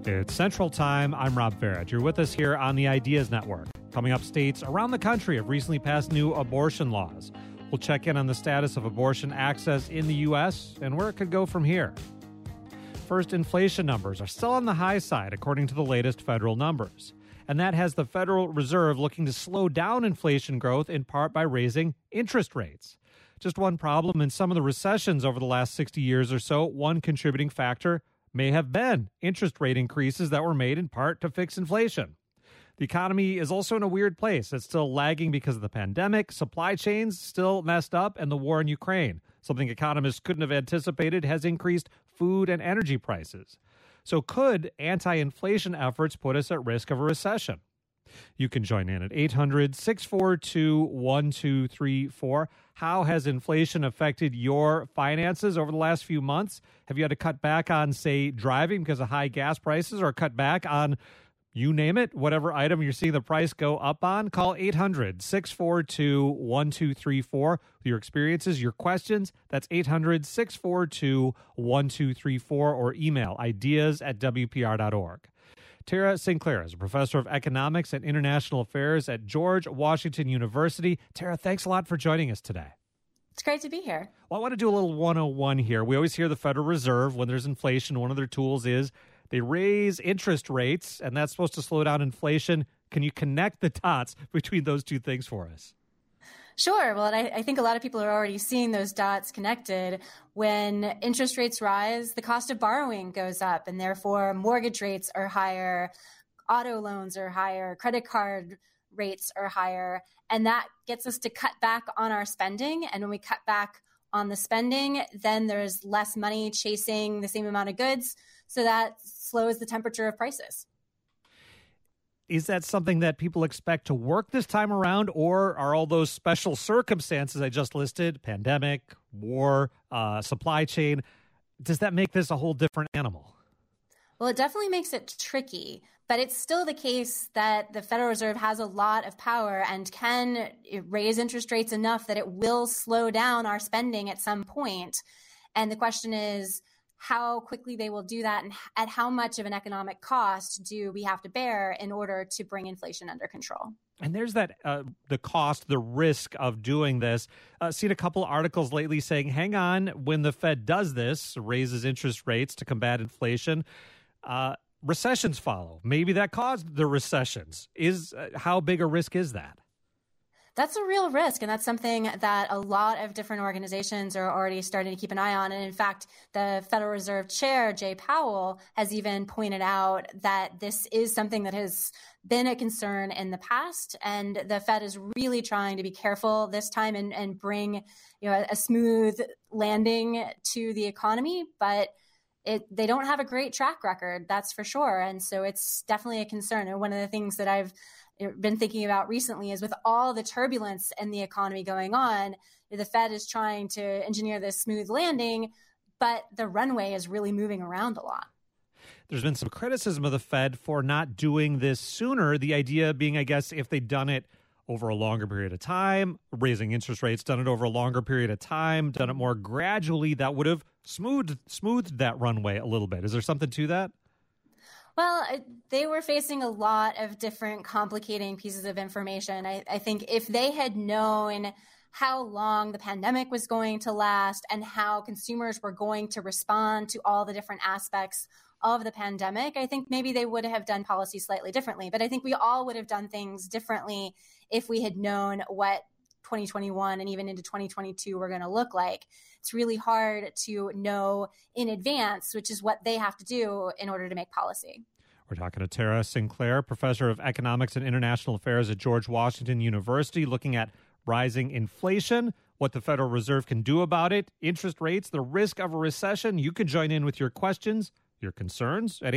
It's Central Time. I'm Rob Farage. You're with us here on the Ideas Network. Coming up, states around the country have recently passed new abortion laws. We'll check in on the status of abortion access in the U.S. and where it could go from here. First, inflation numbers are still on the high side, according to the latest federal numbers. And that has the Federal Reserve looking to slow down inflation growth in part by raising interest rates. Just one problem in some of the recessions over the last 60 years or so, one contributing factor may have been interest rate increases that were made in part to fix inflation. The economy is also in a weird place. It's still lagging because of the pandemic, supply chains still messed up, and the war in Ukraine. Something economists couldn't have anticipated has increased food and energy prices. So could anti-inflation efforts put us at risk of a recession? You can join in at 800-642-1234. How has inflation affected your finances over the last few months? Have you had to cut back on, say, driving because of high gas prices, or cut back on, you name it, whatever item you're seeing the price go up on? Call 800-642-1234 with your experiences, your questions. That's 800-642-1234, or email ideas@wpr.org. Tara Sinclair is a professor of economics and international affairs at George Washington University. Tara, thanks a lot for joining us today. It's great to be here. Well, I want to do a little 101 here. We always hear the Federal Reserve, when there's inflation, one of their tools is they raise interest rates, and that's supposed to slow down inflation. Can you connect the dots between those two things for us? Sure. Well, I think a lot of people are already seeing those dots connected. When interest rates rise, the cost of borrowing goes up, and therefore mortgage rates are higher, auto loans are higher, credit card rates are higher, and that gets us to cut back on our spending. And when we cut back on the spending, then there's less money chasing the same amount of goods, so that slows the temperature of prices. Is that something that people expect to work this time around, or are all those special circumstances I just listed, pandemic, war, supply chain, does that make this a whole different animal? Well, it definitely makes it tricky, but it's still the case that the Federal Reserve has a lot of power and can raise interest rates enough that it will slow down our spending at some point. And the question is, how quickly they will do that, and at how much of an economic cost do we have to bear in order to bring inflation under control. And there's that the cost, the risk of doing this. Seen a couple articles lately saying, hang on, when the Fed does this, raises interest rates to combat inflation, recessions follow. Maybe that caused the recessions. How big a risk is that? That's a real risk, and that's something that a lot of different organizations are already starting to keep an eye on. And in fact, the Federal Reserve Chair, Jay Powell, has even pointed out that this is something that has been a concern in the past, and the Fed is really trying to be careful this time and bring a smooth landing to the economy. But they don't have a great track record, that's for sure. And so it's definitely a concern. And one of the things that I've been thinking about recently is, with all the turbulence in the economy going on, the Fed is trying to engineer this smooth landing, but the runway is really moving around a lot. There's been some criticism of the Fed for not doing this sooner. The idea being, I guess, if they'd done it over a longer period of time, raising interest rates, done it over a longer period of time, done it more gradually, that would have smoothed that runway a little bit. Is there something to that? Well, they were facing a lot of different complicating pieces of information. I think if they had known how long the pandemic was going to last and how consumers were going to respond to all the different aspects of the pandemic, I think maybe they would have done policy slightly differently. But I think we all would have done things differently if we had known what 2021 and even into 2022 were going to look like. It's really hard to know in advance, which is what they have to do in order to make policy. We're talking to Tara Sinclair, professor of economics and international affairs at George Washington University, looking at rising inflation, what the Federal Reserve can do about it, interest rates, the risk of a recession. You can join in with your questions, your concerns at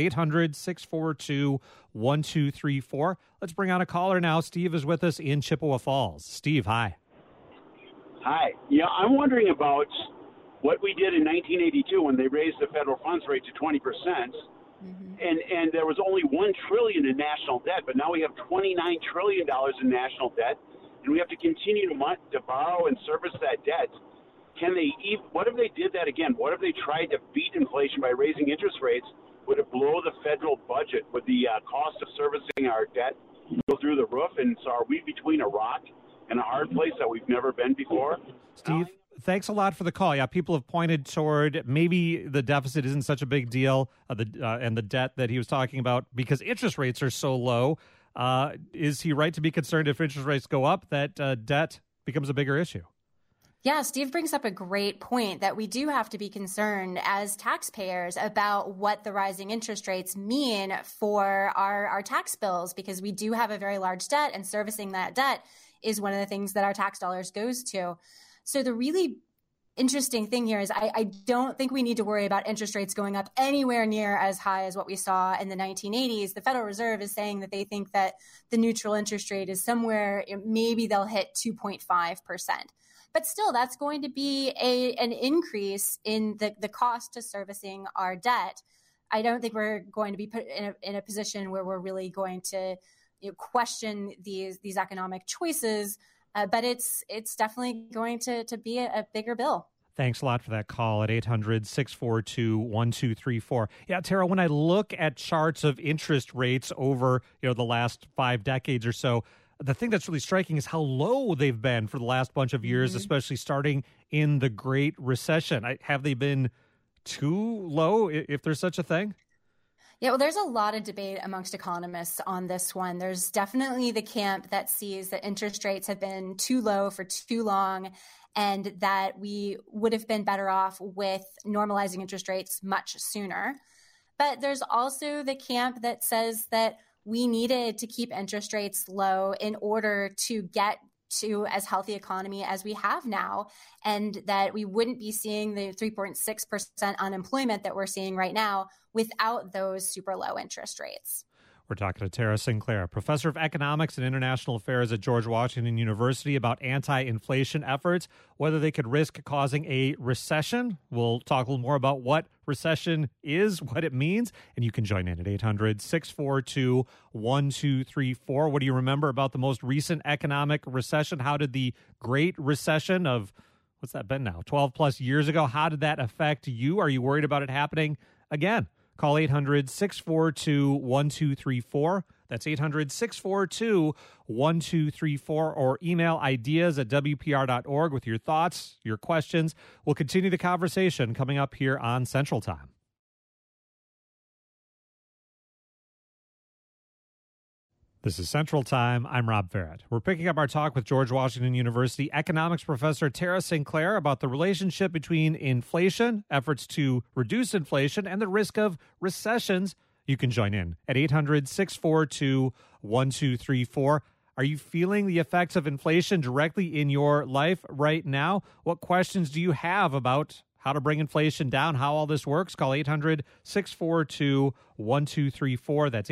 800-642-1234. Let's bring on a caller now. Steve is with us in Chippewa Falls. Steve, hi. Hi. Yeah, I'm wondering about what we did in 1982 when they raised the federal funds rate to 20%. And there was only $1 trillion in national debt, but now we have $29 trillion in national debt, and we have to continue to borrow and service that debt. What if they did that again? What if they tried to beat inflation by raising interest rates would it blow the federal budget? Would the cost of servicing our debt go through the roof? And so are we between a rock and a hard place that we've never been before? Steve, thanks a lot for the call. Yeah, people have pointed toward maybe the deficit isn't such a big deal, and the debt that he was talking about because interest rates are so low. Is he right to be concerned if interest rates go up that debt becomes a bigger issue? Yeah, Steve brings up a great point that we do have to be concerned as taxpayers about what the rising interest rates mean for our tax bills, because we do have a very large debt, and servicing that debt is one of the things that our tax dollars goes to. So the really interesting thing here is I don't think we need to worry about interest rates going up anywhere near as high as what we saw in the 1980s. The Federal Reserve is saying that they think that the neutral interest rate is somewhere, maybe they'll hit 2.5%. But still, that's going to be an increase in the cost to servicing our debt. I don't think we're going to be put in a position where we're really going to question these economic choices, but it's definitely going to be a bigger bill. Thanks a lot for that call at 800-642-1234. Yeah, Tara, when I look at charts of interest rates over the last 5 decades or so, the thing that's really striking is how low they've been for the last bunch of years, especially starting in the Great Recession. Have they been too low, if there's such a thing? Yeah, well, there's a lot of debate amongst economists on this one. There's definitely the camp that sees that interest rates have been too low for too long and that we would have been better off with normalizing interest rates much sooner. But there's also the camp that says that we needed to keep interest rates low in order to get to as healthy economy as we have now, and that we wouldn't be seeing the 3.6% unemployment that we're seeing right now without those super low interest rates. We're talking to Tara Sinclair, professor of economics and international affairs at George Washington University, about anti-inflation efforts, whether they could risk causing a recession. We'll talk a little more about what recession is, what it means, and you can join in at 800-642-1234. What do you remember about the most recent economic recession? How did the Great Recession of, what's that been now, 12 plus years ago, how did that affect you? Are you worried about it happening again? Call 800-642-1234. That's 800-642-1234, or email ideas@wpr.org with your thoughts, your questions. We'll continue the conversation coming up here on Central Time. This is Central Time. I'm Rob Barrett. We're picking up our talk with George Washington University economics professor Tara Sinclair about the relationship between inflation, efforts to reduce inflation, and the risk of recessions. You can join in at 800-642-1234. Are you feeling the effects of inflation directly in your life right now? What questions do you have about how to bring inflation down, how all this works? Call 800-642-1234. That's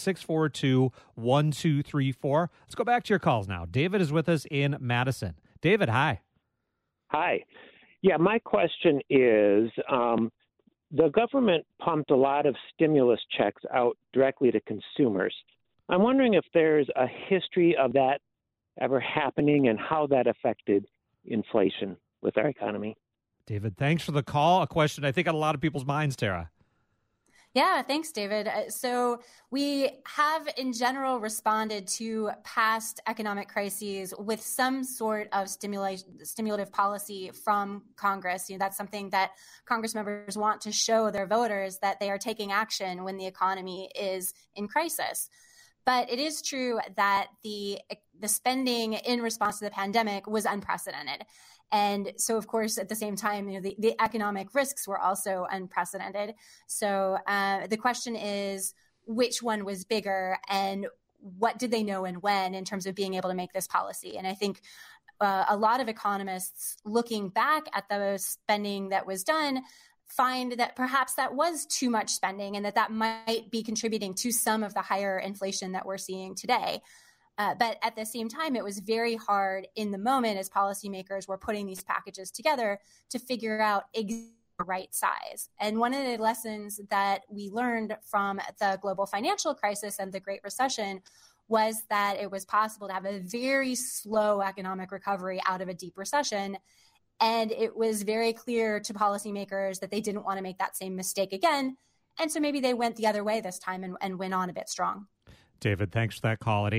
800-642-1234. Let's go back to your calls now. David is with us in Madison. David, hi. Hi. Yeah, my question is, the government pumped a lot of stimulus checks out directly to consumers. I'm wondering if there's a history of that ever happening and how that affected inflation with our economy. David, thanks for the call. A question I think on a lot of people's minds, Tara. Yeah, thanks, David. So we have, in general, responded to past economic crises with some sort of stimulative policy from Congress. That's something that Congress members want to show their voters, that they are taking action when the economy is in crisis. But it is true that the spending in response to the pandemic was unprecedented. And so, of course, at the same time, the economic risks were also unprecedented. So the question is, which one was bigger and what did they know and when in terms of being able to make this policy? And I think a lot of economists looking back at the spending that was done find that perhaps that was too much spending and that might be contributing to some of the higher inflation that we're seeing today. But at the same time, it was very hard in the moment as policymakers were putting these packages together to figure out exactly the right size. And one of the lessons that we learned from the global financial crisis and the Great Recession was that it was possible to have a very slow economic recovery out of a deep recession. And it was very clear to policymakers that they didn't want to make that same mistake again. And so maybe they went the other way this time and went on a bit strong. David, thanks for that call at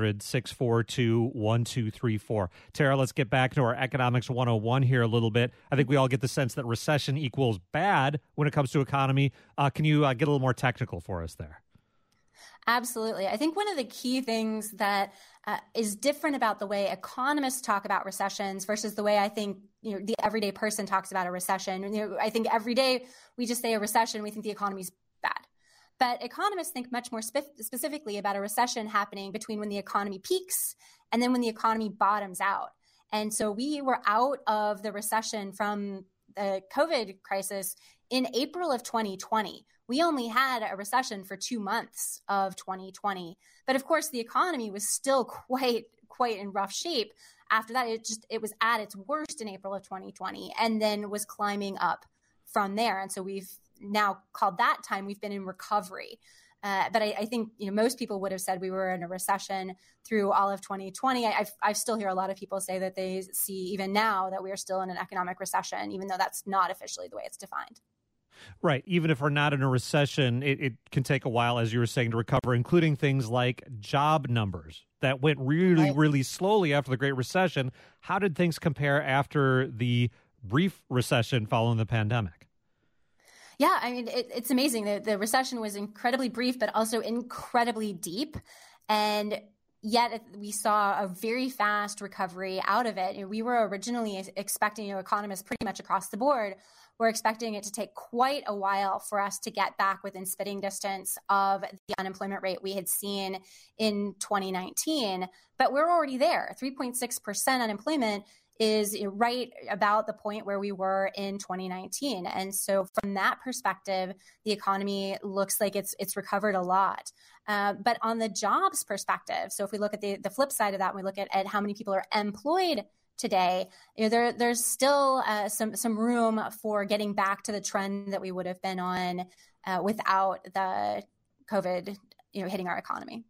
800-642-1234. Tara, let's get back to our Economics 101 here a little bit. I think we all get the sense that recession equals bad when it comes to economy. Can you get a little more technical for us there? Absolutely. I think one of the key things that is different about the way economists talk about recessions versus the way I think the everyday person talks about a recession. I think every day we just say a recession, we think the economy's bad. But economists think much more specifically about a recession happening between when the economy peaks and then when the economy bottoms out. And so we were out of the recession from the COVID crisis in April of 2020. We only had a recession for 2 months of 2020. But of course, the economy was still quite in rough shape. After that, it was at its worst in April of 2020 and then was climbing up from there. And so we've now called that time we've been in recovery. But I think most people would have said we were in a recession through all of 2020. I still hear a lot of people say that they see even now that we are still in an economic recession, even though that's not officially the way it's defined. Right. Even if we're not in a recession, it can take a while, as you were saying, to recover, including things like job numbers that went really slowly after the Great Recession. How did things compare after the brief recession following the pandemic? Yeah, I mean, it's amazing. The recession was incredibly brief, but also incredibly deep. And yet we saw a very fast recovery out of it. We were originally expecting, economists pretty much across the board were expecting it to take quite a while for us to get back within spitting distance of the unemployment rate we had seen in 2019. But we're already there. 3.6% unemployment is right about the point where we were in 2019. And so from that perspective, the economy looks like it's recovered a lot. But on the jobs perspective, so if we look at the flip side of that, we look at how many people are employed today, there's still some room for getting back to the trend that we would have been on without the COVID hitting our economy.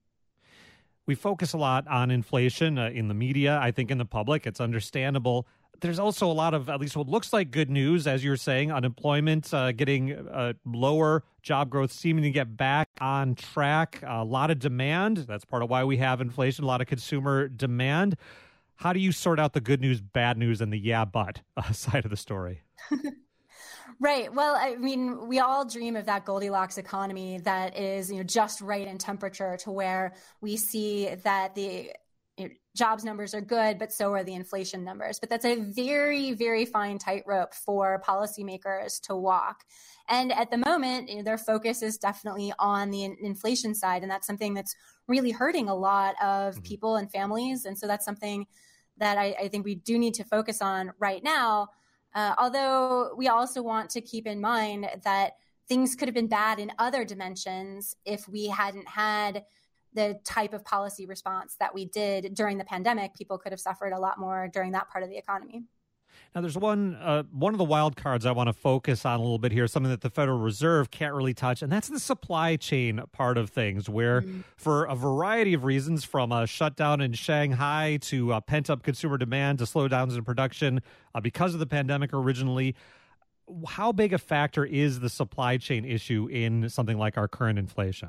We focus a lot on inflation in the media. I think in the public, it's understandable. There's also a lot of, at least what looks like good news, as you're saying, unemployment getting lower, job growth seeming to get back on track, a lot of demand. That's part of why we have inflation, a lot of consumer demand. How do you sort out the good news, bad news, and the yeah, but side of the story? Right. Well, I mean, we all dream of that Goldilocks economy that is, just right in temperature to where we see that the jobs numbers are good, but so are the inflation numbers. But that's a very, very fine tightrope for policymakers to walk. And at the moment, their focus is definitely on the inflation side. And that's something that's really hurting a lot of people and families. And so that's something that I think we do need to focus on right now. Although we also want to keep in mind that things could have been bad in other dimensions if we hadn't had the type of policy response that we did during the pandemic. People could have suffered a lot more during that part of the economy. Now, there's one of the wild cards I want to focus on a little bit here, something that the Federal Reserve can't really touch, and that's the supply chain part of things, where for a variety of reasons, from a shutdown in Shanghai to pent-up consumer demand to slowdowns in production because of the pandemic originally, how big a factor is the supply chain issue in something like our current inflation?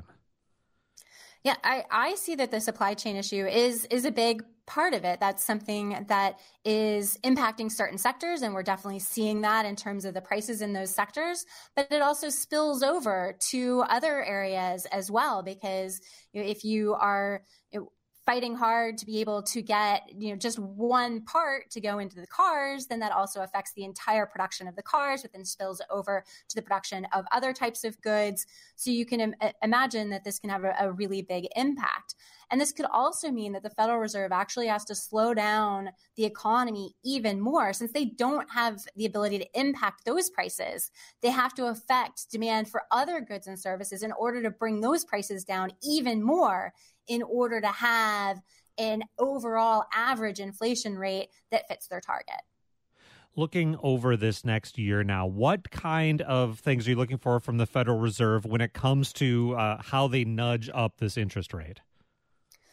Yeah, I see that the supply chain issue is a big part of it. That's something that is impacting certain sectors, and we're definitely seeing that in terms of the prices in those sectors. But it also spills over to other areas as well, because if you are fighting hard to be able to get just one part to go into the cars, then that also affects the entire production of the cars, which then spills over to the production of other types of goods. So you can imagine that this can have a really big impact. And this could also mean that the Federal Reserve actually has to slow down the economy even more, since they don't have the ability to impact those prices. They have to affect demand for other goods and services in order to bring those prices down even more, in order to have an overall average inflation rate that fits their target. Looking over this next year now, what kind of things are you looking for from the Federal Reserve when it comes to how they nudge up this interest rate?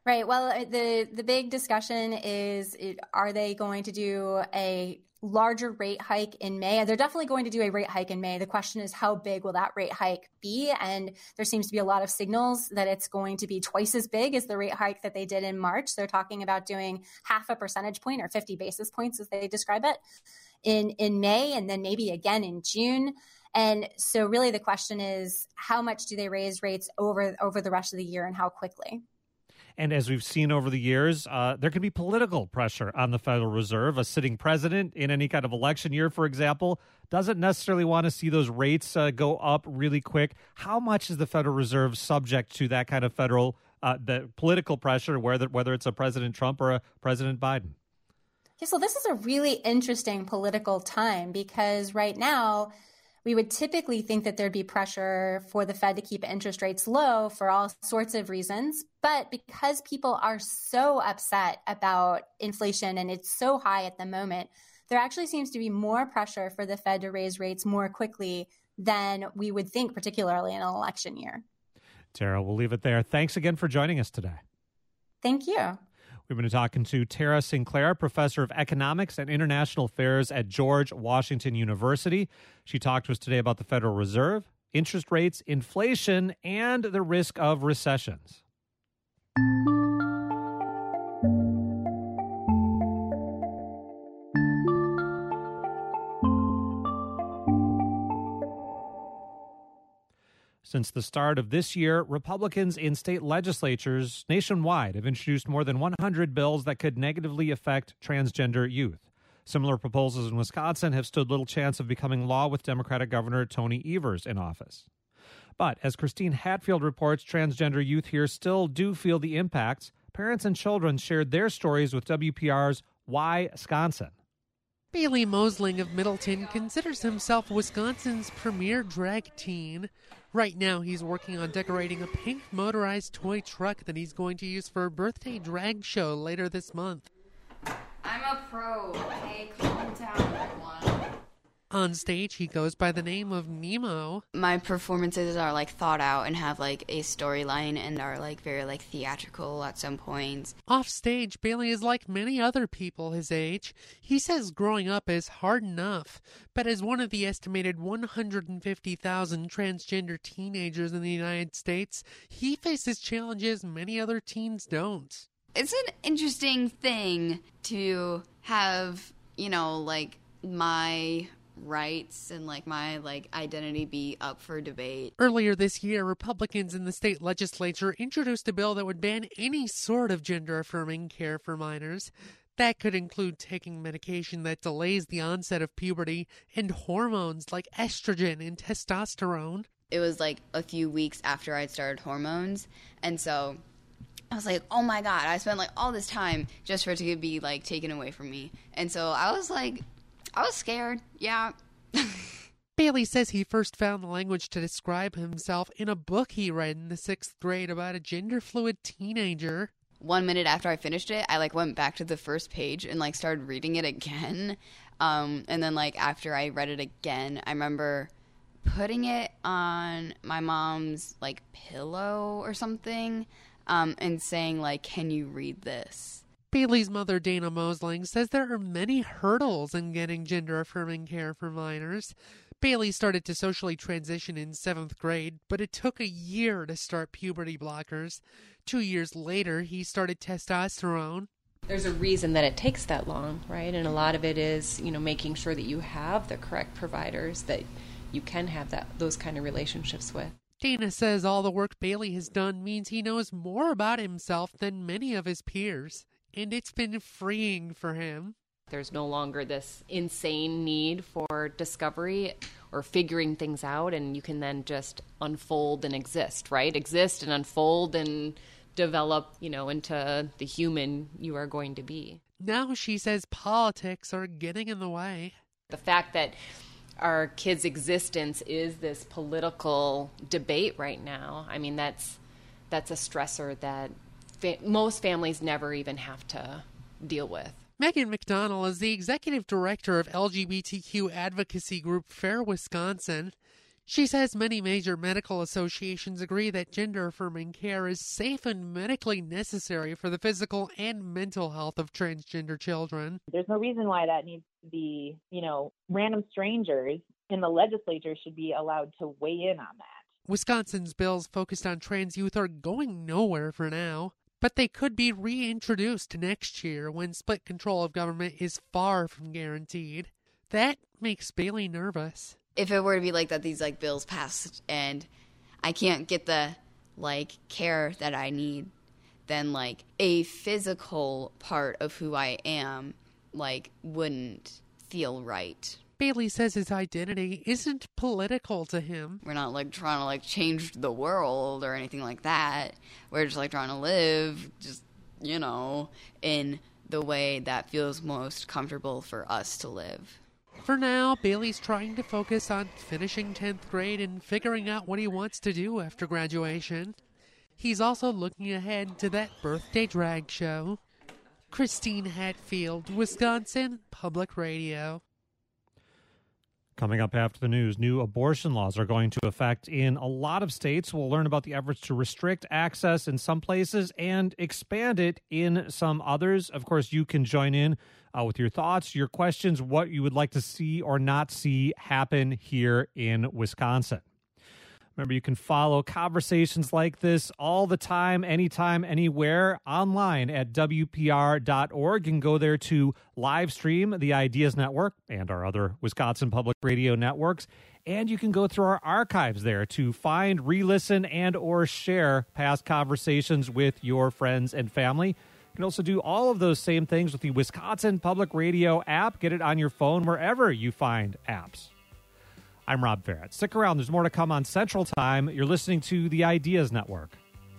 Right. Well, the big discussion is, are they going to do a larger rate hike in May? They're definitely going to do a rate hike in May. The question is, how big will that rate hike be? And there seems to be a lot of signals that it's going to be twice as big as the rate hike that they did in March. They're talking about doing 0.5 percentage point or 50 basis points, as they describe it, in May, and then maybe again in June. And so really the question is, how much do they raise rates over the rest of the year, and how quickly? And as we've seen over the years, there can be political pressure on the Federal Reserve. A sitting president in any kind of election year, for example, doesn't necessarily want to see those rates go up really quick. How much is the Federal Reserve subject to that kind of the political pressure, whether it's a President Trump or a President Biden? Yeah, so this is a really interesting political time, because right now we would typically think that there'd be pressure for the Fed to keep interest rates low for all sorts of reasons. But because people are so upset about inflation and it's so high at the moment, there actually seems to be more pressure for the Fed to raise rates more quickly than we would think, particularly in an election year. Tara, we'll leave it there. Thanks again for joining us today. Thank you. We've been talking to Tara Sinclair, professor of economics and international affairs at George Washington University. She talked to us today about the Federal Reserve, interest rates, inflation, and the risk of recessions. Since the start of this year, Republicans in state legislatures nationwide have introduced more than 100 bills that could negatively affect transgender youth. Similar proposals in Wisconsin have stood little chance of becoming law with Democratic Governor Tony Evers in office. But as Christine Hatfield reports, transgender youth here still do feel the impacts. Parents and children shared their stories with WPR's Why Wisconsin. Bailey Mosling of Middleton considers himself Wisconsin's premier drag teen. Right now, he's working on decorating a pink motorized toy truck that he's going to use for a birthday drag show later this month. I'm a pro, okay? Calm down, everyone. On stage, he goes by the name of Nemo. My performances are thought out and have a storyline and are very theatrical at some points. Off stage, Bailey is like many other people his age. He says growing up is hard enough, but as one of the estimated 150,000 transgender teenagers in the United States, he faces challenges many other teens don't. It's an interesting thing to have, my rights and my identity be up for debate. Earlier this year, Republicans in the state legislature introduced a bill that would ban any sort of gender-affirming care for minors. That could include taking medication that delays the onset of puberty and hormones like estrogen and testosterone. It was a few weeks after I'd started hormones, and so I was like, oh my God, I spent all this time just for it to be taken away from me. And so I was scared, yeah. Bailey says he first found the language to describe himself in a book he read in the 6th grade about a gender-fluid teenager. 1 minute after I finished it, I went back to the first page and started reading it again. And then after I read it again, I remember putting it on my mom's pillow or something, and saying can you read this? Bailey's mother, Dana Mosling, says there are many hurdles in getting gender-affirming care for minors. Bailey started to socially transition in 7th grade, but it took a year to start puberty blockers. 2 years later, he started testosterone. There's a reason that it takes that long, right? And a lot of it is, making sure that you have the correct providers that you can have those kind of relationships with. Dana says all the work Bailey has done means he knows more about himself than many of his peers. And it's been freeing for him. There's no longer this insane need for discovery or figuring things out, and you can then just unfold and exist, right? Exist and unfold and develop, into the human you are going to be. Now she says politics are getting in the way. The fact that our kids' existence is this political debate right now, that's a stressor that most families never even have to deal with. Megan McDonnell is the executive director of LGBTQ advocacy group Fair Wisconsin. She says many major medical associations agree that gender-affirming care is safe and medically necessary for the physical and mental health of transgender children. There's no reason why that needs to be, random strangers in the legislature should be allowed to weigh in on that. Wisconsin's bills focused on trans youth are going nowhere for now, but they could be reintroduced next year when split control of government is far from guaranteed. That makes Bailey nervous. If it were to be like that, these bills passed and I can't get the care that I need, then a physical part of who I am wouldn't feel right. Bailey says his identity isn't political to him. We're not trying to change the world or anything like that. We're just trying to live in the way that feels most comfortable for us to live. For now, Bailey's trying to focus on finishing 10th grade and figuring out what he wants to do after graduation. He's also looking ahead to that birthday drag show. Christine Hatfield, Wisconsin Public Radio. Coming up after the news, new abortion laws are going to affect in a lot of states. We'll learn about the efforts to restrict access in some places and expand it in some others. Of course, you can join in with your thoughts, your questions, what you would like to see or not see happen here in Wisconsin. Remember, you can follow conversations like this all the time, anytime, anywhere, online at WPR.org. You can go there to live stream the Ideas Network and our other Wisconsin Public Radio networks. And you can go through our archives there to find, re-listen, and or share past conversations with your friends and family. You can also do all of those same things with the Wisconsin Public Radio app. Get it on your phone wherever you find apps. I'm Rob Barrett. Stick around. There's more to come on Central Time. You're listening to the Ideas Network.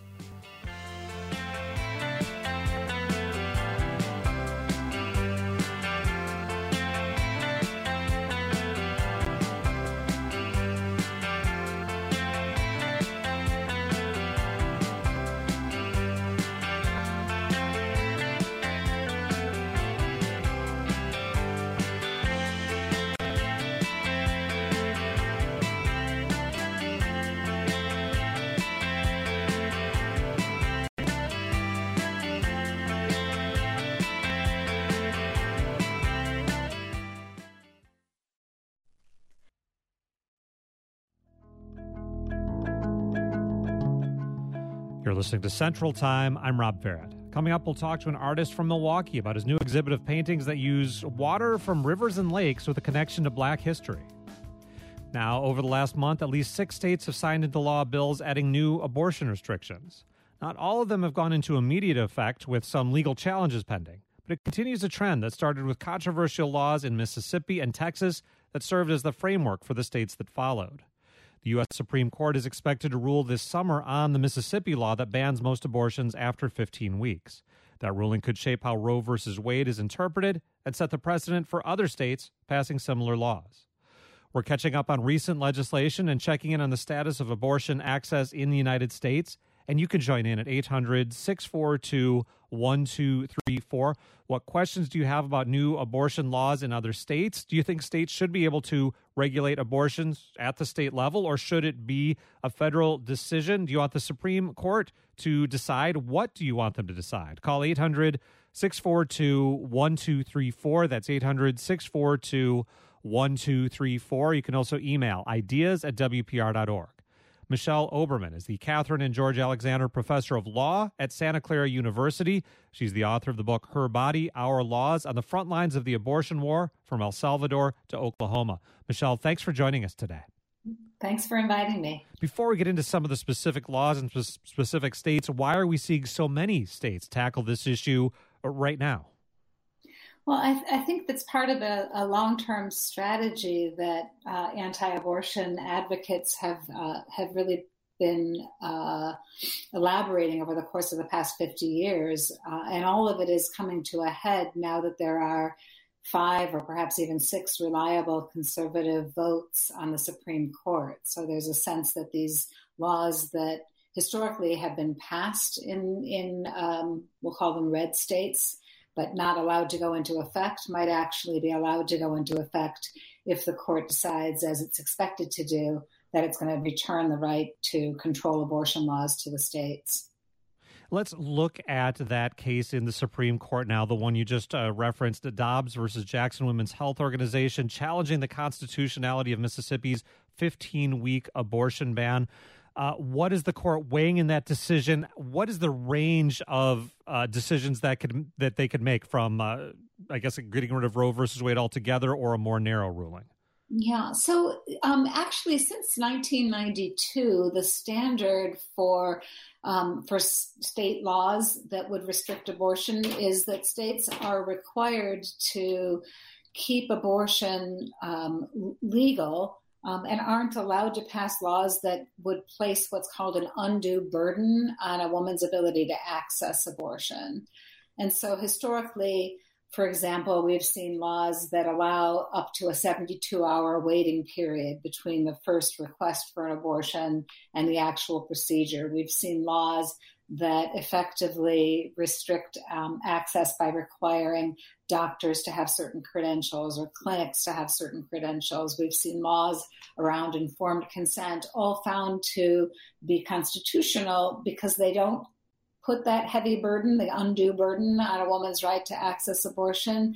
You're listening to Central Time. I'm Rob Barrett. Coming up, we'll talk to an artist from Milwaukee about his new exhibit of paintings that use water from rivers and lakes with a connection to Black history. Now, over the last month, at least 6 states have signed into law bills adding new abortion restrictions. Not all of them have gone into immediate effect, with some legal challenges pending, but it continues a trend that started with controversial laws in Mississippi and Texas that served as the framework for the states that followed. The U.S. Supreme Court is expected to rule this summer on the Mississippi law that bans most abortions after 15 weeks. That ruling could shape how Roe v. Wade is interpreted and set the precedent for other states passing similar laws. We're catching up on recent legislation and checking in on the status of abortion access in the United States. And you can join in at 800-642-1234. What questions do you have about new abortion laws in other states? Do you think states should be able to regulate abortions at the state level, or should it be a federal decision? Do you want the Supreme Court to decide? What do you want them to decide? Call 800-642-1234. That's 800-642-1234. You can also email ideas@wpr.org. Michelle Oberman is the Catherine and George Alexander Professor of Law at Santa Clara University. She's the author of the book Her Body, Our Laws, on the Front Lines of the Abortion War from El Salvador to Oklahoma. Michelle, thanks for joining us today. Thanks for inviting me. Before we get into some of the specific laws and specific states, why are we seeing so many states tackle this issue right now? Well, I think that's part of a long-term strategy that anti-abortion advocates have really been elaborating over the course of the past 50 years. And all of it is coming to a head now that there are 5 or perhaps even 6 reliable conservative votes on the Supreme Court. So there's a sense that these laws that historically have been passed in we'll call them red states, but not allowed to go into effect, might actually be allowed to go into effect if the court decides, as it's expected to do, that it's going to return the right to control abortion laws to the states. Let's look at that case in the Supreme Court now, the one you just referenced, Dobbs versus Jackson Women's Health Organization, challenging the constitutionality of Mississippi's 15-week abortion ban. What is the court weighing in that decision? What is the range of decisions that they could make from, I guess, getting rid of Roe versus Wade altogether or a more narrow ruling? Yeah, so actually, since 1992, the standard for state laws that would restrict abortion is that states are required to keep abortion legal and aren't allowed to pass laws that would place what's called an undue burden on a woman's ability to access abortion. And so historically, for example, we've seen laws that allow up to a 72-hour waiting period between the first request for an abortion and the actual procedure. We've seen laws that effectively restrict access by requiring doctors to have certain credentials or clinics to have certain credentials. We've seen laws around informed consent, all found to be constitutional because they don't put that heavy burden, the undue burden, on a woman's right to access abortion.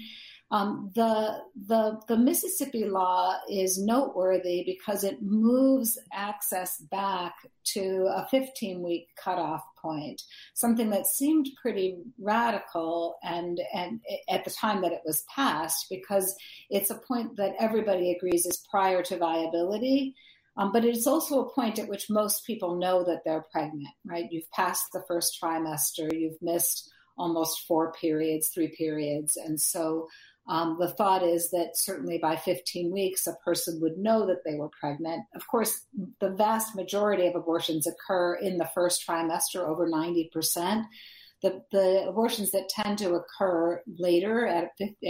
The Mississippi law is noteworthy because it moves access back to a 15-week cutoff point, something that seemed pretty radical and at the time that it was passed, because it's a point that everybody agrees is prior to viability. But it's also a point at which most people know that they're pregnant, right? You've passed the first trimester, you've missed almost 3 periods. And so the thought is that certainly by 15 weeks, a person would know that they were pregnant. Of course, the vast majority of abortions occur in the first trimester, over 90%. The abortions that tend to occur later at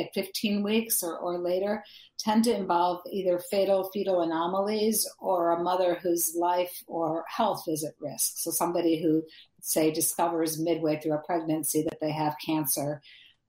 15 weeks or later tend to involve either fatal fetal anomalies or a mother whose life or health is at risk. So somebody who, say, discovers midway through a pregnancy that they have cancer,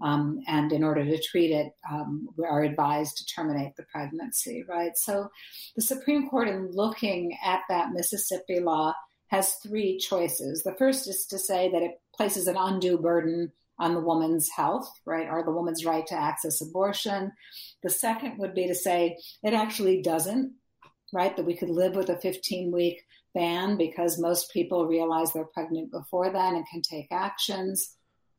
and in order to treat it, we are advised to terminate the pregnancy, right? So the Supreme Court, in looking at that Mississippi law, has 3 choices. The first is to say that it places an undue burden on the woman's health, right, or the woman's right to access abortion. The second would be to say it actually doesn't, right, that we could live with a 15-week ban because most people realize they're pregnant before then and can take actions.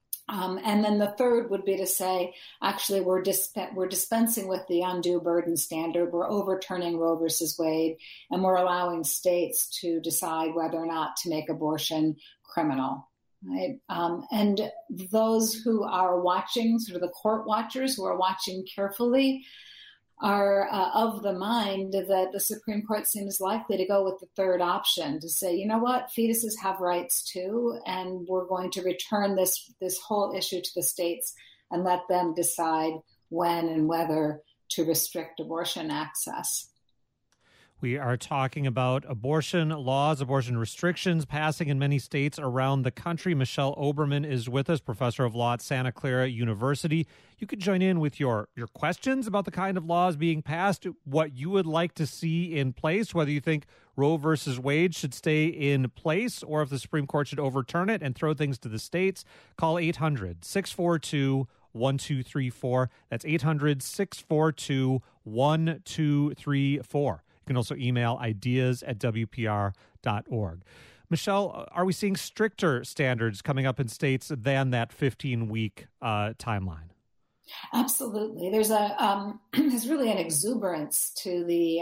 And then the third would be to say, actually, we're dispensing with the undue burden standard. We're overturning Roe versus Wade, and we're allowing states to decide whether or not to make abortion criminal. Right? And those who are watching, sort of the court watchers who are watching carefully, are of the mind that the Supreme Court seems likely to go with the third option, to say, you know what, fetuses have rights too, and we're going to return this whole issue to the states and let them decide when and whether to restrict abortion access. We are talking about abortion laws, abortion restrictions passing in many states around the country. Michelle Oberman is with us, professor of law at Santa Clara University. You can join in with your questions about the kind of laws being passed, what you would like to see in place, whether you think Roe versus Wade should stay in place or if the Supreme Court should overturn it and throw things to the states. Call 800-642-1234. That's 800-642-1234. You can also email ideas@wpr.org. Michelle, are we seeing stricter standards coming up in states than that 15-week timeline? Absolutely. There's there's really an exuberance to the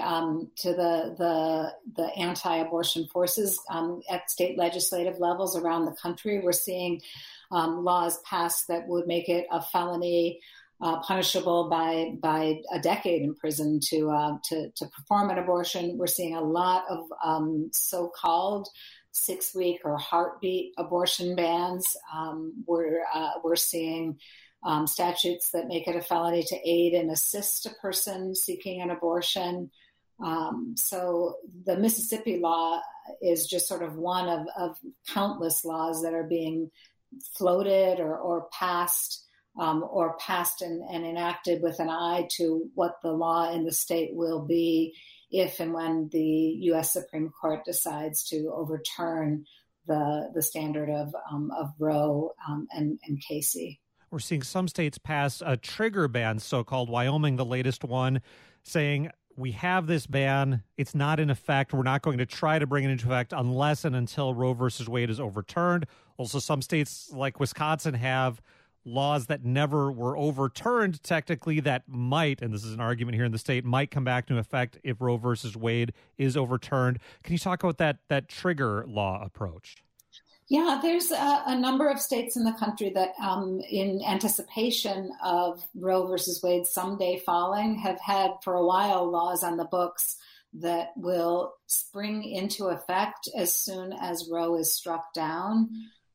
anti-abortion forces at state legislative levels around the country. We're seeing laws passed that would make it a felony, punishable by a decade in prison to perform an abortion. We're seeing a lot of so-called 6-week or heartbeat abortion bans. We're seeing statutes that make it a felony to aid and assist a person seeking an abortion. So the Mississippi law is just sort of one of countless laws that are being floated or passed and enacted with an eye to what the law in the state will be if and when the U.S. Supreme Court decides to overturn the standard of Roe and Casey. We're seeing some states pass a trigger ban, so-called. Wyoming, the latest one, saying we have this ban. It's not in effect. We're not going to try to bring it into effect unless and until Roe versus Wade is overturned. Also, some states like Wisconsin have laws that never were overturned technically that might, and this is an argument here in the state, might come back into effect if Roe versus Wade is overturned. Can you talk about that trigger law approach? Yeah, there's a number of states in the country that, in anticipation of Roe versus Wade someday falling, have had for a while laws on the books that will spring into effect as soon as Roe is struck down.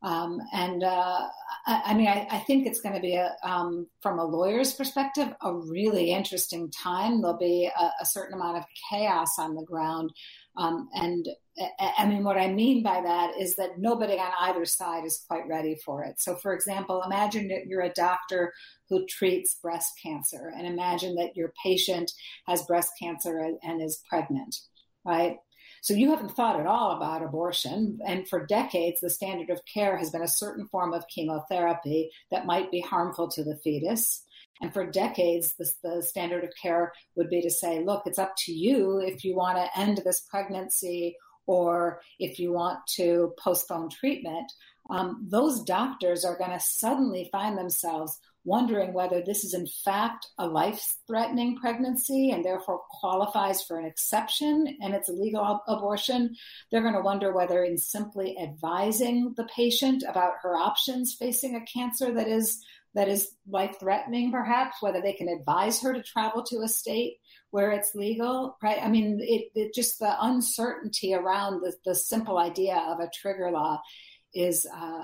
I think it's going to be, from a lawyer's perspective, a really interesting time. There'll be a certain amount of chaos on the ground. What I mean by that is that nobody on either side is quite ready for it. So, for example, imagine that you're a doctor who treats breast cancer, and imagine that your patient has breast cancer and is pregnant, right? So you haven't thought at all about abortion. And for decades, the standard of care has been a certain form of chemotherapy that might be harmful to the fetus. And for decades, the standard of care would be to say, look, it's up to you if you want to end this pregnancy or if you want to postpone treatment. Those doctors are going to suddenly find themselves wondering whether this is in fact a life-threatening pregnancy and therefore qualifies for an exception and it's a legal abortion. They're going to wonder whether in simply advising the patient about her options facing a cancer that is life-threatening, perhaps, whether they can advise her to travel to a state where it's legal, right? I mean, it just the uncertainty around the simple idea of a trigger law is,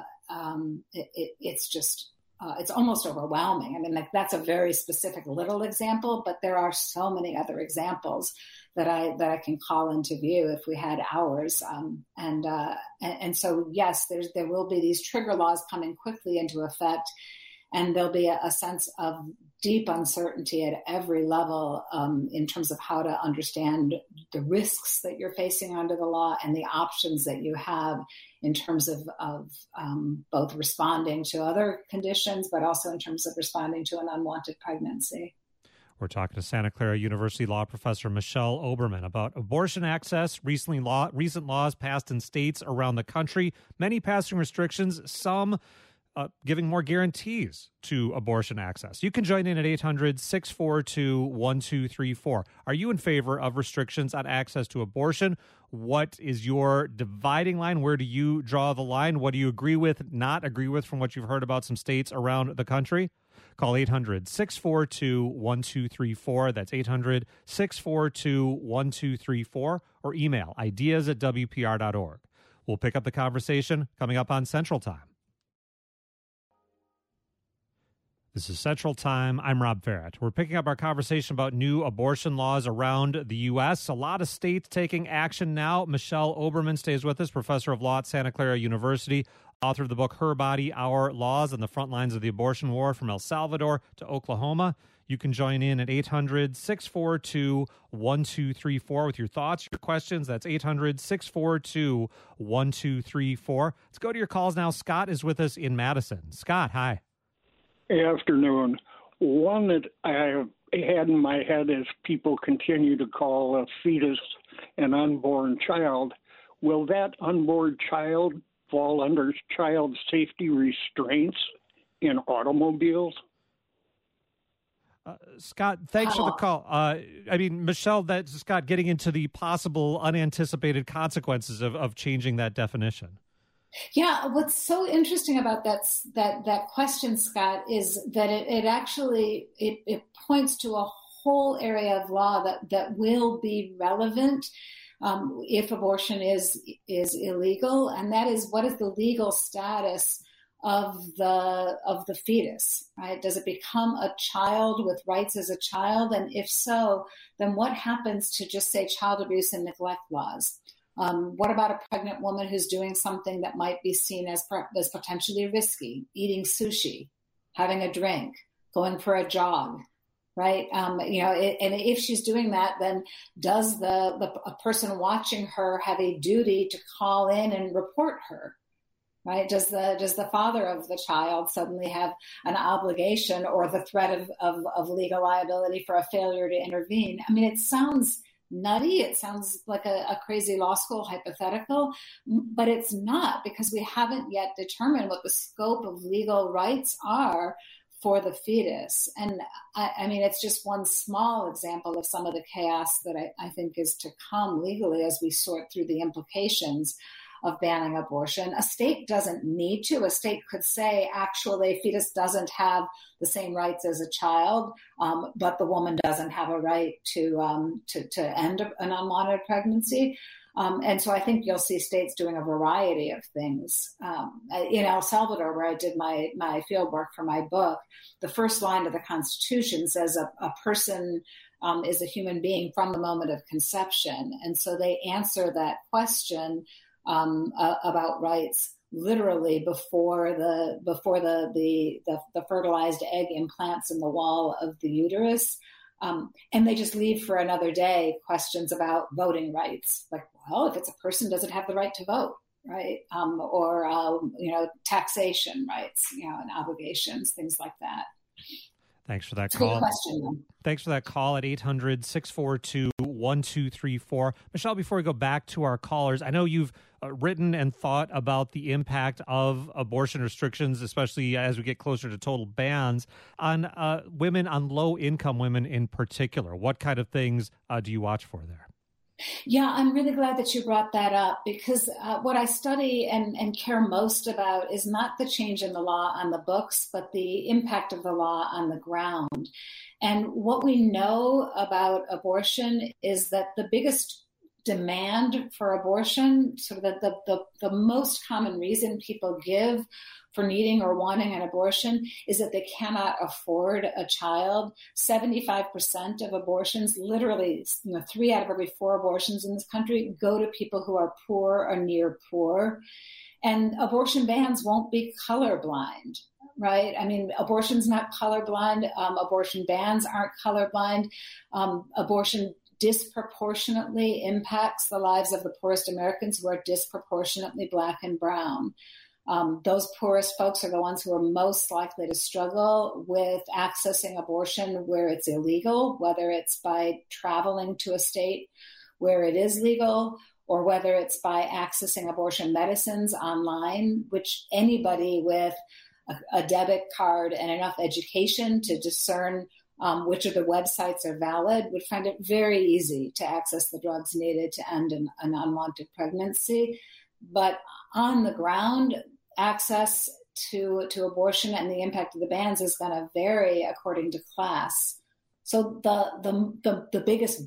it's almost overwhelming. I mean, like, that's a very specific little example, but there are so many other examples that I can call into view if we had hours. And so, yes, there will be these trigger laws coming quickly into effect. And there'll be a sense of deep uncertainty at every level in terms of how to understand the risks that you're facing under the law and the options that you have in terms of both responding to other conditions, but also in terms of responding to an unwanted pregnancy. We're talking to Santa Clara University law professor Michelle Oberman about abortion access, recent laws passed in states around the country, many passing restrictions, some giving more guarantees to abortion access. You can join in at 800-642-1234. Are you in favor of restrictions on access to abortion? What is your dividing line? Where do you draw the line? What do you agree with, not agree with from what you've heard about some states around the country? Call 800-642-1234. That's 800-642-1234. Or email ideas@wpr.org. We'll pick up the conversation coming up on Central Time. This is Central Time. I'm Rob Farrett. We're picking up our conversation about new abortion laws around the U.S. A lot of states taking action now. Michelle Oberman stays with us, professor of law at Santa Clara University, author of the book Her Body, Our Laws, on the front lines of the abortion war from El Salvador to Oklahoma. You can join in at 800-642-1234 with your thoughts, your questions. That's 800-642-1234. Let's go to your calls now. Scott is with us in Madison. Scott, hi. Afternoon. One that I had in my head is people continue to call a fetus an unborn child. Will that unborn child fall under child safety restraints in automobiles? Scott, thanks for the call. Michelle, that's Scott getting into the possible unanticipated consequences of changing that definition. Yeah, what's so interesting about that question, Scott, is that it actually points to a whole area of law that will be relevant if abortion is illegal, and that is, what is the legal status of the fetus, right? Does it become a child with rights as a child? And if so, then what happens to, just say, child abuse and neglect laws? What about a pregnant woman who's doing something that might be seen as potentially risky, eating sushi, having a drink, going for a jog, right? And if she's doing that, then does a person watching her have a duty to call in and report her? Right? Does the father of the child suddenly have an obligation or the threat of legal liability for a failure to intervene? I mean, it sounds nutty. It sounds like a crazy law school hypothetical, but it's not, because we haven't yet determined what the scope of legal rights are for the fetus. And I mean, it's just one small example of some of the chaos that I think is to come legally as we sort through the implications of banning abortion. A state doesn't need to. A state could say, actually, fetus doesn't have the same rights as a child, but the woman doesn't have a right to end an unwanted pregnancy. And so I think you'll see states doing a variety of things. In El Salvador, where I did my field work for my book, the first line of the Constitution says a person is a human being from the moment of conception. And so they answer that question about rights literally before the fertilized egg implants in the wall of the uterus. And they just leave for another day questions about voting rights. Like, well, if it's a person, does it have the right to vote, right? Or taxation rights, and obligations, things like that. Thanks for that It's call. a good question. Thanks for that call at 800-642-1234. Michelle, before we go back to our callers, I know you've written and thought about the impact of abortion restrictions, especially as we get closer to total bans, on women, on low-income women in particular. What kind of things do you watch for there? Yeah, I'm really glad that you brought that up, because what I study and care most about is not the change in the law on the books, but the impact of the law on the ground. And what we know about abortion is that the biggest demand for abortion, sort of the most common reason people give for needing or wanting an abortion, is that they cannot afford a child. 75% of abortions, literally 3 out of every 4 abortions in this country, go to people who are poor or near poor. And abortion bans won't be colorblind, right? I mean, abortion's not colorblind. Abortion bans aren't colorblind. Abortion disproportionately impacts the lives of the poorest Americans, who are disproportionately Black and brown. Those poorest folks are the ones who are most likely to struggle with accessing abortion where it's illegal, whether it's by traveling to a state where it is legal, or whether it's by accessing abortion medicines online, which anybody with a debit card and enough education to discern which of the websites are valid would find it very easy to access the drugs needed to end an unwanted pregnancy. But on the ground, access to abortion and the impact of the bans is going to vary according to class. So the biggest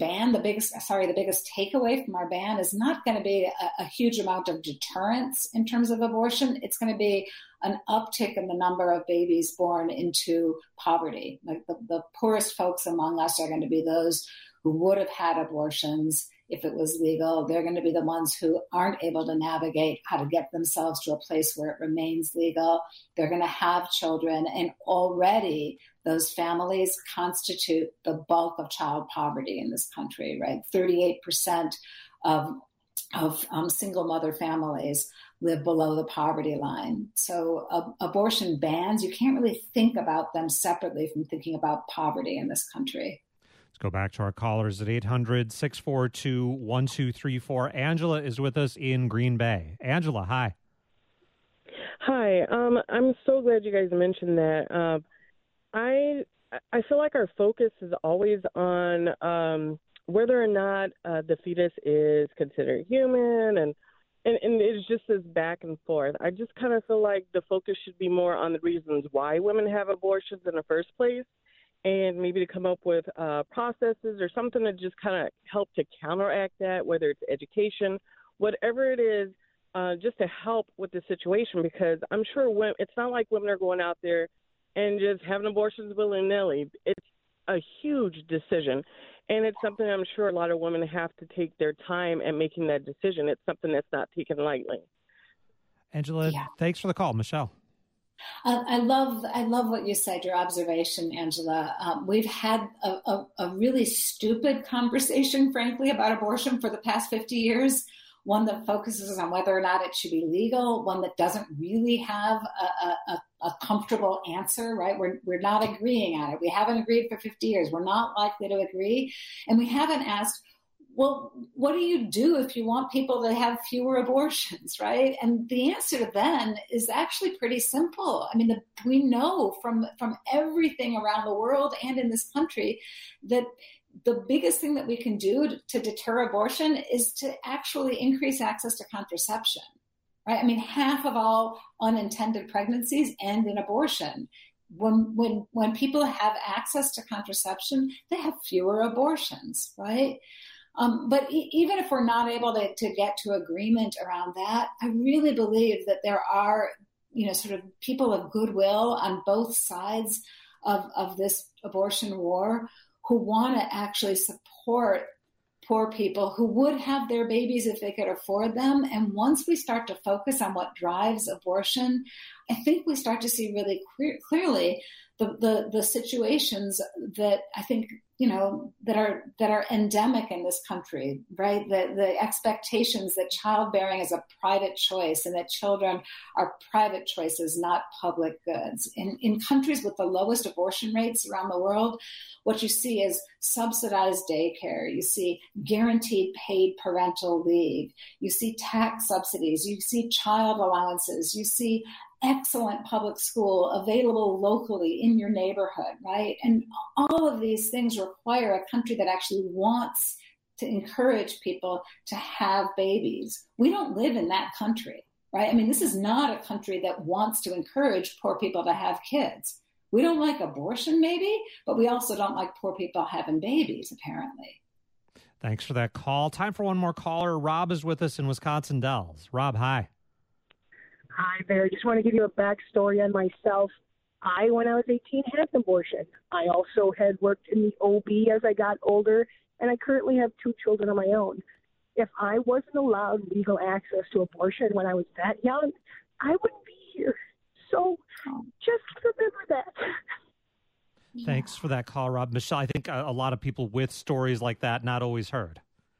takeaway from our ban is not going to be a huge amount of deterrence in terms of abortion. It's going to be an uptick in the number of babies born into poverty. Like the poorest folks among us are going to be those who would have had abortions if it was legal. They're going to be the ones who aren't able to navigate how to get themselves to a place where it remains legal. They're going to have children, and already those families constitute the bulk of child poverty in this country, right? 38% of single mother families live below the poverty line. So abortion bans, you can't really think about them separately from thinking about poverty in this country. Let's go back to our callers at 800-642-1234. Angela is with us in Green Bay. Angela, hi. Hi. I'm so glad you guys mentioned that. I feel like our focus is always on whether or not the fetus is considered human, and it's just this back and forth. I just kind of feel like the focus should be more on the reasons why women have abortions in the first place, and maybe to come up with processes or something to just kind of help to counteract that, whether it's education, whatever it is, just to help with the situation, because I'm sure it's not like women are going out there and just having abortions willy-nilly. It's a huge decision, and it's something I'm sure a lot of women have to take their time at making that decision. It's something that's not taken lightly. Angela, Thanks for the call. Michelle. I love what you said, your observation, Angela. We've had a really stupid conversation, frankly, about abortion for the past 50 years, one that focuses on whether or not it should be legal, one that doesn't really have a comfortable answer, right? We're not agreeing on it. We haven't agreed for 50 years. We're not likely to agree. And we haven't asked, well, what do you do if you want people to have fewer abortions, right? And the answer then is actually pretty simple. I mean, we know from everything around the world and in this country that the biggest thing that we can do to deter abortion is to actually increase access to contraception, right? I mean, half of all unintended pregnancies end in abortion. When people have access to contraception, they have fewer abortions, right? But even if we're not able to get to agreement around that, I really believe that there are, sort of people of goodwill on both sides of this abortion war who want to actually support poor people who would have their babies if they could afford them. And once we start to focus on what drives abortion, I think we start to see really clearly the situations that I think, that are endemic in this country, right? The expectations that childbearing is a private choice and that children are private choices, not public goods. In countries with the lowest abortion rates around the world, what you see is subsidized daycare. You see guaranteed paid parental leave. You see tax subsidies. You see child allowances. You see excellent public school available locally in your neighborhood, right? And all of these things require a country that actually wants to encourage people to have babies. We don't live in that country, right? I mean, this is not a country that wants to encourage poor people to have kids. We don't like abortion, maybe, but we also don't like poor people having babies, apparently. Thanks for that call. Time for one more caller. Rob is with us in Wisconsin Dells. Rob, hi. Hi there. Just want to give you a backstory on myself. When I was 18, had an abortion. I also had worked in the OB as I got older, and I currently have 2 children of my own. If I wasn't allowed legal access to abortion when I was that young, I wouldn't be here. So just remember that. Thanks for that call, Rob. Michelle, I think a lot of people with stories like that not always heard.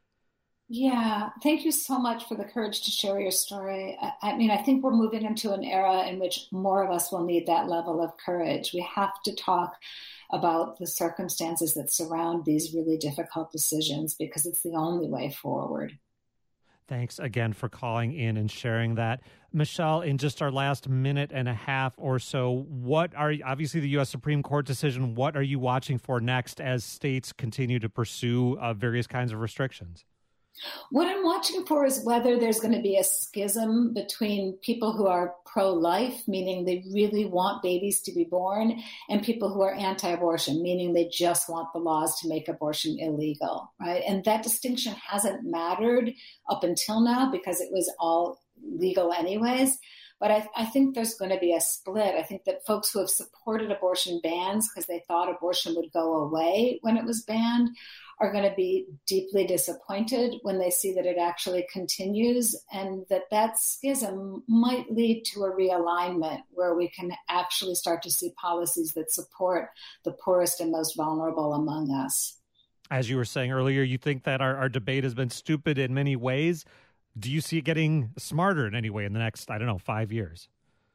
Yeah, thank you so much for the courage to share your story. I mean, I think we're moving into an era in which more of us will need that level of courage. We have to talk about the circumstances that surround these really difficult decisions because it's the only way forward. Thanks again for calling in and sharing that. Michelle, in just our last minute and a half or so, obviously the U.S. Supreme Court decision, what are you watching for next as states continue to pursue various kinds of restrictions? What I'm watching for is whether there's going to be a schism between people who are pro-life, meaning they really want babies to be born, and people who are anti-abortion, meaning they just want the laws to make abortion illegal, right? And that distinction hasn't mattered up until now because it was all legal anyways. But I think there's going to be a split. I think that folks who have supported abortion bans because they thought abortion would go away when it was banned are going to be deeply disappointed when they see that it actually continues, and that schism might lead to a realignment where we can actually start to see policies that support the poorest and most vulnerable among us. As you were saying earlier, you think that our debate has been stupid in many ways. Do you see it getting smarter in any way in the next, 5 years?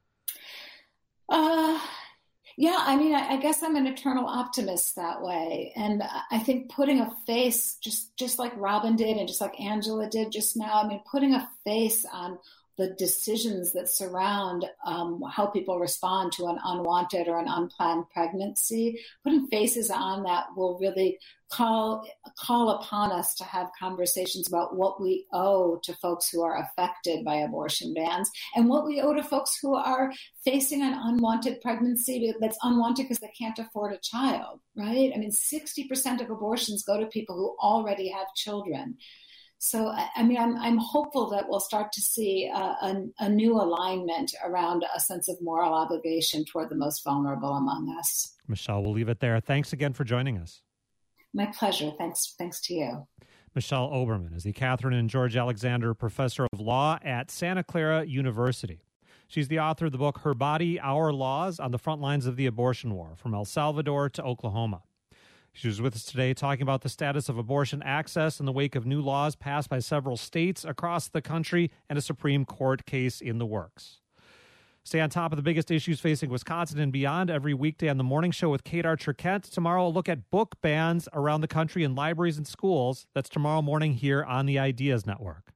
Yeah, I mean, I guess I'm an eternal optimist that way. And I think putting a face, just like Robin did and just like Angela did just now, I mean, putting a face on the decisions that surround how people respond to an unwanted or an unplanned pregnancy, putting faces on that will really call upon us to have conversations about what we owe to folks who are affected by abortion bans and what we owe to folks who are facing an unwanted pregnancy that's unwanted because they can't afford a child, right? I mean, 60% of abortions go to people who already have children. So, I mean, I'm hopeful that we'll start to see a new alignment around a sense of moral obligation toward the most vulnerable among us. Michelle, we'll leave it there. Thanks again for joining us. My pleasure. Thanks to you. Michelle Oberman is the Catherine and George Alexander Professor of Law at Santa Clara University. She's the author of the book Her Body, Our Laws, on the front lines of the abortion war, from El Salvador to Oklahoma. She was with us today talking about the status of abortion access in the wake of new laws passed by several states across the country and a Supreme Court case in the works. Stay on top of the biggest issues facing Wisconsin and beyond every weekday on The Morning Show with Kate Archer-Kent. Tomorrow, a look at book bans around the country in libraries and schools. That's tomorrow morning here on the Ideas Network.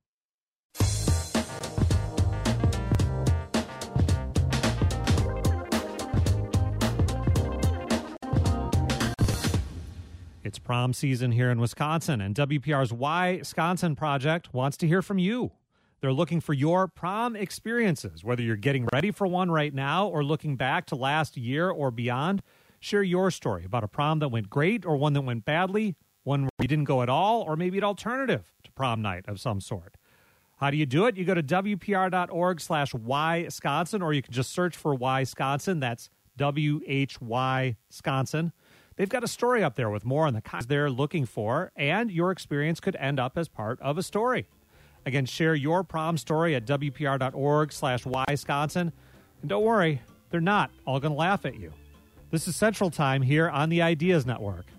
It's prom season here in Wisconsin, and WPR's Why Wisconsin project wants to hear from you. They're looking for your prom experiences, whether you're getting ready for one right now or looking back to last year or beyond. Share your story about a prom that went great or one that went badly, one where you didn't go at all, or maybe an alternative to prom night of some sort. How do you do it? You go to WPR.org/WhyWisconsin, or you can just search for Why Wisconsin. That's WHY Wisconsin. They've got a story up there with more on the kinds they're looking for, and your experience could end up as part of a story. Again, share your prom story at WPR.org/WhyWisconsin. And don't worry, they're not all going to laugh at you. This is Central Time here on the Ideas Network.